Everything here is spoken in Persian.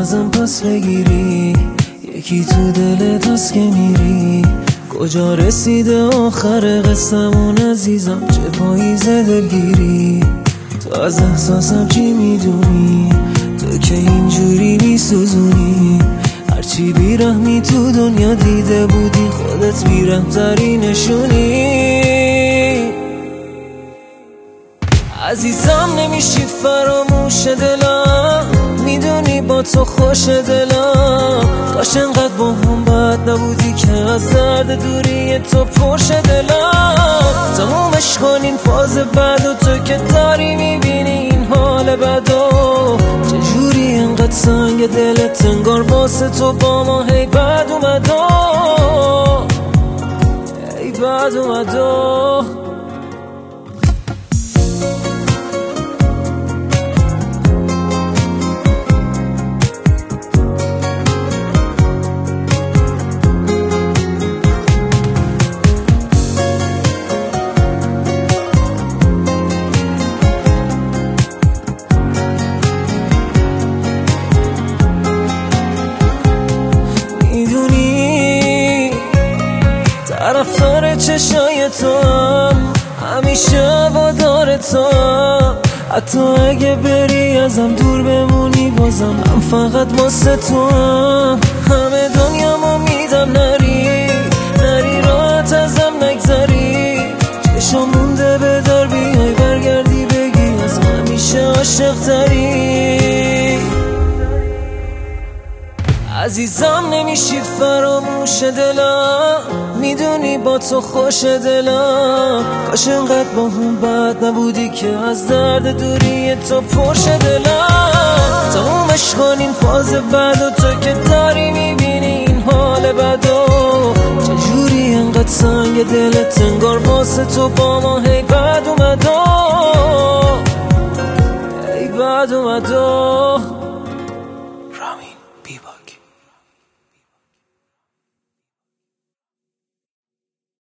ازم پس بگیری، یکی تو دلت هست که میری. کجا رسیده آخر قصه‌مون عزیزم، چه پاییز دلگیری. تو از احساسم چی میدونی، تو که اینجوری میسوزونی. هرچی بیرحمی تو دنیا دیده بودی، خودت بیرحم‌تری نشونی. عزیزم نمیشی فراموش دلم، میدونی با تو خوش دلم. کاش انقدر با هم بد نبودی که از درد دوری تو پرش دلم. تمومش کنین فاز بعد و تو که داری میبینی این حال بدو. چجوری انقدر سنگ دلت انگار واسه تو با ما هی بد اومدو، هی بد اومدو. طرفدار چشای تو هم، همیشه هوادار تو هم. حتی اگه بری ازم دور بمونی بازم من فقط واسه تو هم. همه دنیامو میدم نری، نری راحت ازم نگذری. چشم مونده به در بیای برگردی بگی از همیشه عاشق تری. عزیزم نمیشی فراموش دلم، میدونی با تو خوش دلم. کاش انقدر با هم بد نبودی که از درد دوری تو پرش دلم. تمومش کنین فاز بعد و تو که داری میبینی این حال بدو. چجوری انقدر سنگ دلت انگار واسه تو با ما هی بد اومدو، هی بد اومدو.